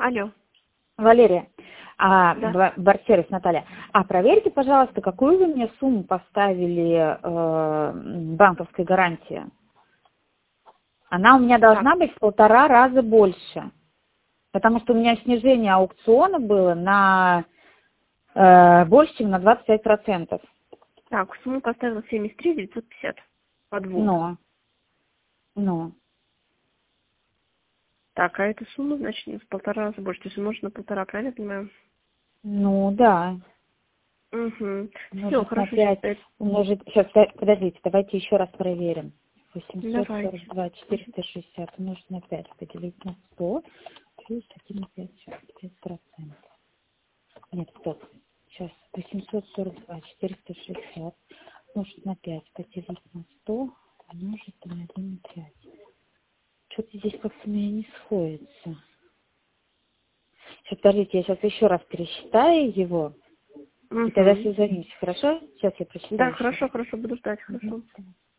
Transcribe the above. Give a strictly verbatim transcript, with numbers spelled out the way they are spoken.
Алло. Валерия, а, Да. Барсервис Наталья, а проверьте, пожалуйста, какую вы мне сумму поставили э, банковской гарантии? Она у меня должна Так. быть в полтора раза больше, потому что у меня снижение аукциона было на э, больше, чем на двадцать пять процентов. Так, сумму поставила семьдесят три девятьсот пятьдесят по двум. Но, но. Так, а эта сумма, значит, в полтора раза больше. То есть умножить на полтора, правильно я понимаю? Ну, да. Угу. Все, Умножить на хорошо, пять, сейчас. умножить... Сейчас, подождите, давайте еще раз проверим. восемьсот сорок Давайте. два четыреста шестьдесят умножить на пять, поделить на сто, плюс один целых пять процентов. Нет, стоп. Сейчас восемьсот сорок два четыреста шестьдесят умножить на пять, поделить на сто, умножить на один целых пять. Что-то здесь как-то у меня не сходится. Сейчас, подождите, я сейчас еще раз пересчитаю его. И тогда Угу. созвонимся, хорошо? Сейчас я Да, прочитаю еще хорошо, раз. хорошо, буду ждать, хорошо. Мгм.